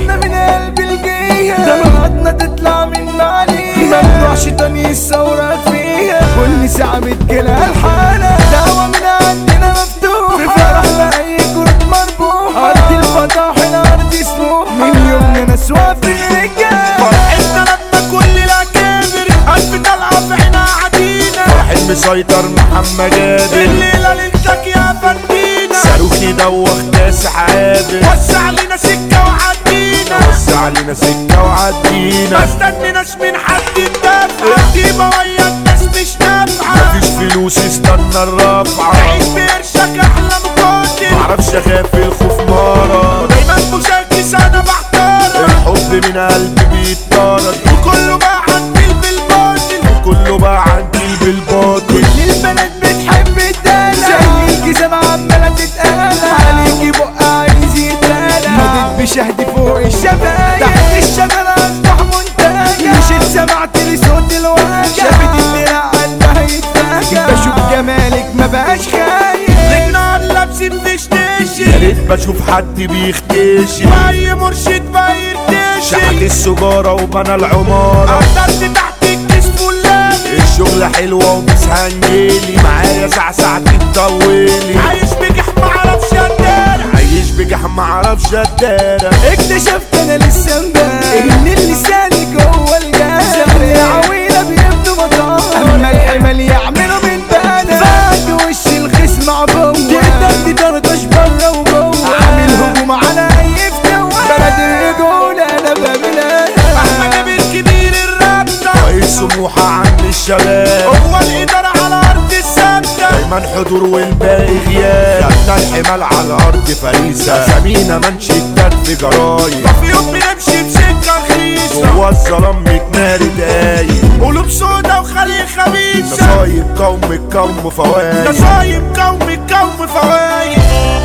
قلنا من قلب الجية دمعتنا تطلع من عليها ممنوع شيطان يصورك فيها كل ساعة بتجيلها الحالة دعوة من عندنا مفتوحة في فرح لأي كرة مربوحة أرض الفضاحل أرض سموحة من يومنا ناس واقفين رجالة فرحتنا لما كل الأكابر قلب طالعة في عينها عدينا واحد مسيطر محمد جابر الليلة ليلتك يا فندينا صاروخ يدوخ ناس عابر وسع علينا سكة وعدينا وسع علينا سكة وعدينا ما استنيناش من حد يدافع الديبة ويا الناس مش نافعة مفيش فلوس استنى الرفعة عيش بقرشك أحلى مقاتل معرفش أخاف الخوف مرض دايما مشاكس أنا بحتارك الحب من قلبي بيتطرد وكله بقى عندي بالباطل وكله بقى عندي بالباطل كل البنات بتحب الدلع زي الجزم عمالة تتقلع عليكي بقى عايز يتقلع مضيت بشهد فوق الشبايا تحت الشجرة أصبح منتجع مشيت سمعت لي صوت الوجع شافت الدلع قلبها يتفجع بشوف جمالك ما بقاش خايف لجنا لابسين فشتاشي يا ريت بشوف حد بيختشي بأي مرشد بيرتشي شحت السجارة وبنى العمارة قدرت تحت الكيس فلاني الشغل حلوة ومش هنجيلي معايا ساعة ساعتين طولي عايش بجح معرفش الدارة عايش بجح معرفش الدارة اكتشفت انا لسه امبارح ان اللسان جوه الجاه زمري عويلة بيبدو مطار اما الحمل يعملوا من بانا فاك وش الخصم عبوة تقدر تدردش برا وجوه عامل هجوم على اي فتوة بلد الرجولة انا بابلها احمد جابر كبير الرابطة رئيس سموحة عند الشباب هو الإدارة على أرض الثابتة دايما حضور والباقي غياب خدنا الحمال على الأرض فريسة سمينا منشدات في جرايد في يوم بنمشي بسكة رخيصة جوا الظلام متماري دايق قلوب سودا وخلي خبيثة نصايب قوم القوم فوايد نصايب قوم القوم فوايد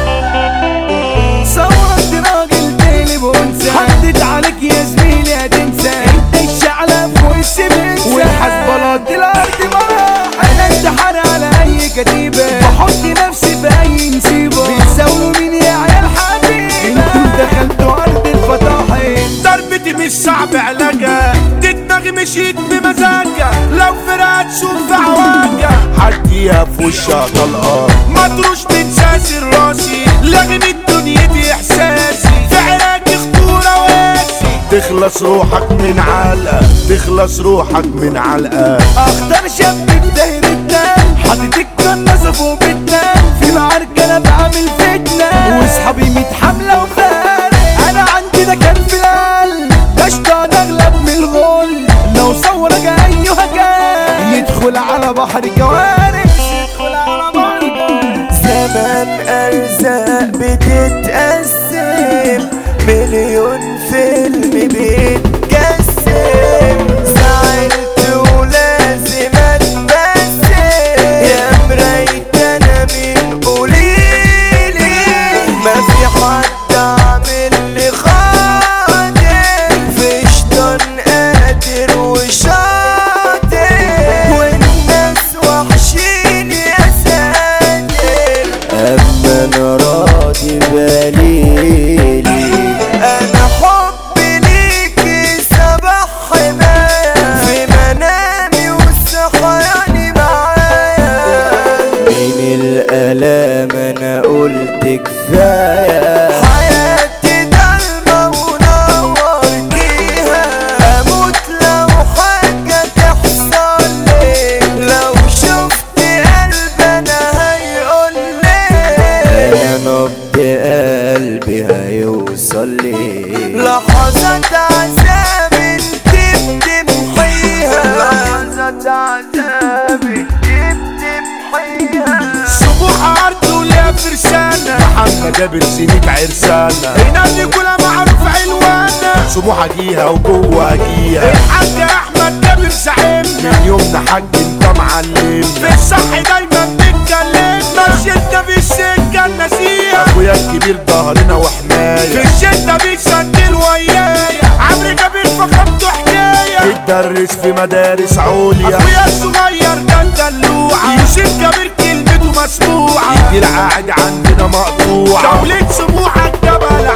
صورت راجل تقلب وانسى حدد عليك يا زميلي هتنسى انت الشعلة فوق السبنسة والحسبلات دي الارض مراح انا انتحر على اي كتيبة بحط نفسي في اي نسيبة بتساولوا مين يا عيال حبيبة انتوا دخلتوا ارض الفطاحل ضربتي مش صعب علاجها دي دماغي مشيت بمزاجها لو فرقت شوف في عواجها حديها في وشها طلقة مطروش بتساسر راسي لغم الدنيا دي احساسي في عراكي خطورة واسي تخلص روحك من علقة تخلص روحك من علقة اخطر شاب في دايرتنا حاطط الكناسة فوق بيتنا في معركة انا بعمل فتنة واصحابي 100 حملة وفارق انا عندي ده كان في القلب قشطة اغلب من الغل لو صورك ايها كان يدخل على بحر كوارث يدخل على بحر كوارث زمان ارزاق بتتقسم مليون فيلم بيتقسم زعلت ولازم اتبسم يا مرايت انا من قوليلي ما في حد عامل لي خاطر في شيطان قادر وشاطر والناس وحشين يا ساتر اما انا راضي باليلي انا حبي ليكي سبح حماية في منامي والصحياني معايا من الالام انا قلت كفاية حياتي ضلمة ونورتيها اموت لو حاجة تحصل لي لو شفت قلب انا هيقولي انا نبض قلبي هيوصل لي لحظات عذاب انت بتمحيها لحظات عذاب انت بتمحيها سموحة أرض وليها فرسانة محمد جابر زينة عرسانة هنا دي كلها معروف علوانة سموحة جيها وجوه جيها الحاج أحمد جابر زعيمنا من يومنا حاج انت معلمنا في الصح دايما بنتكلمنا الشدة في السكة النسية أخويا الكبير ظهرنا وحماية في الشدة بيسندل ويايا عمرو جابر فخمته حكاية بيتدرس في مدارس عليا أخويا الصغير ده الدلوعة يوسف جابر كلمته مسموعة العقد عندنا مقطوعة دولة سموحة الجبل عالية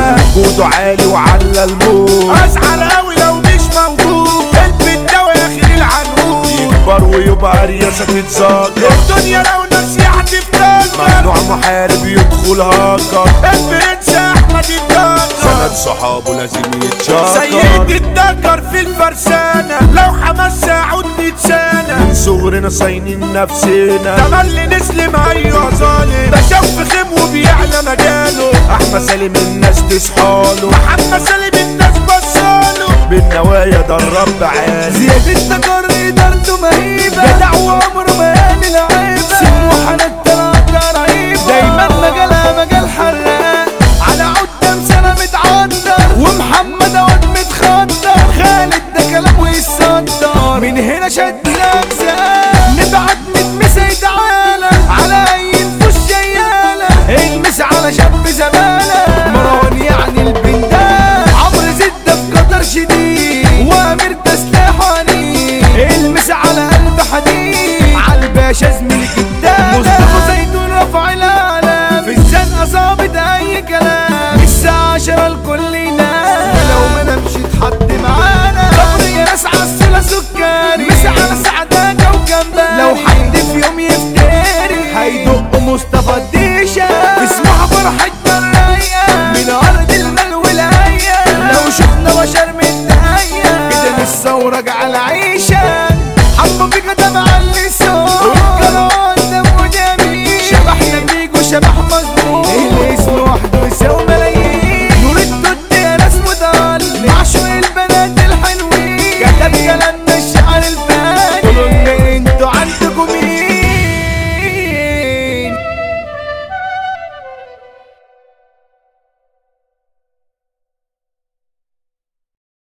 وجوده عالي وعلى الموت. ازعل قوي لو مش موجود، البيت ده واخر العنقود يكبر ويبقى رياسة تتذكر. الدنيا لو نسيحة تفتكر، ممنوع محارب يدخل هاكر. البرنس احمد الدكر سند صحابه لازم يتشكر. سيد الدكر في الفرسانة، لو حماس ساعود 100 سنة. من صغرنا صاينين نفسنا، تملي نسلم ايوه ظالم. ده شاف خيم وبيعلى مجاله، احمد سالم الناس تصحاله، محمد سالم الناس بصاله. بالنوايا ده الرب عالي، زياد الدكر ادارته مهيبة، جدع وعمره ما يعمل عيبة. سموحة التلاتة رهيبة، دايما مجالها مجال حراق. على قدام سنة متعطر، ومحمد عود متخطر. خالد ده كلامه يتصدر، من هنا شد الاجزاء. نبعت متمسة يتعالى، على اي نفوس شيالة. المس على شاب زبالة، مروان يعني البندان. عمرو زد في قطر شديد، وامير تسليحاني. المس على قلب حديد، عالباشا زميلي كداب. مصطفى زيتون رفع العالم، في الزنقة ظابط اي كلام. الساعة 10 الكل ينام، ولو ما نمشي تحط معانا. خبر يا ناس عالصلة سكري، مس على سعداكة وجنبها. لو حد في يوم يفتري، هيدق مصطفى الديشة. اسمها فرحة الرايقة، من ارض المال والهيا. لو شفنا بشر من نهاية، كده لسه راجع العيشة. حبوا بيك ده مع اللسان، والكران ده مدامي. شبحنا بيجو شبح مظلوم.